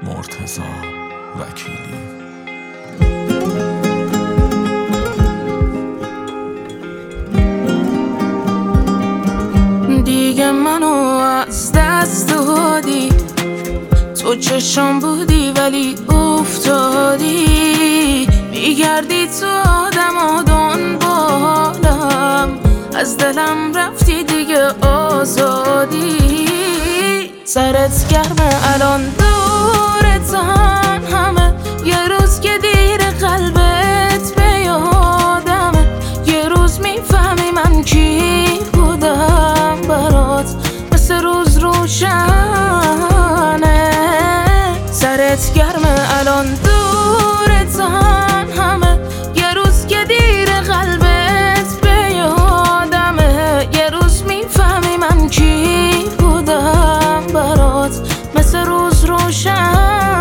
مرتضی وکیلی. دیگه منو از دست دادی، تو چشم بودی ولی افتادی، میگردی تو آدم و دنبالم، از دلم رفتی دیگه آزادی. سرت گرمه الان دورتن همه، یه روز که دیر قلبت به یادمه، یه روز میفهمی من کی بودم برات، مثل روز روشنه. سرت گرمه الان دورتن همه، یه روز که دیر قلبت به یادمه، یه روز میفهمی من کی بودم برات، مثل روز روشنه.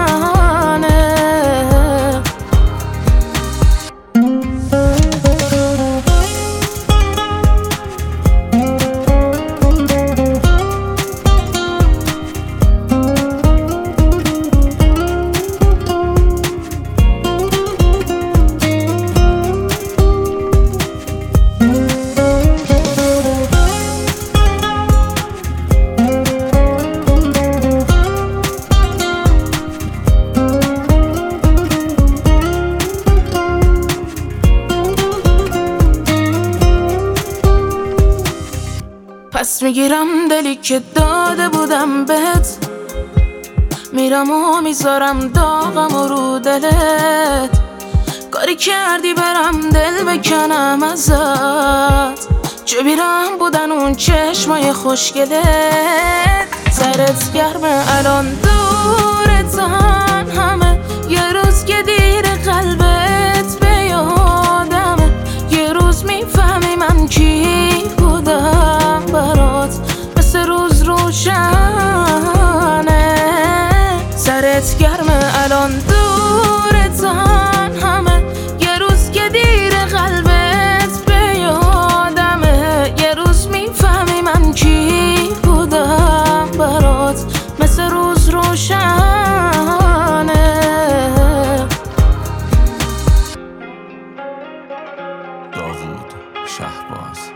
پس میگیرم دلی که داده بودم بهت، میرم و میذارم داغم و رو دلت، کاری کردی برم دل بکنم ازت، چه بیرم بودن اون چشمای خوشگلت. سرت گرمه الان دورتن همه، یه روز که دیر قلبت به یادمه، یه روز میفهمی من کی بودم برات، مثل روز روشنه. سرت گرمه الان دورتن همه، یه روز که دیر قلبت به یادمه، یه روز میفهمی من کی بودم برات، مثل روز روشنه. داوود شهباز.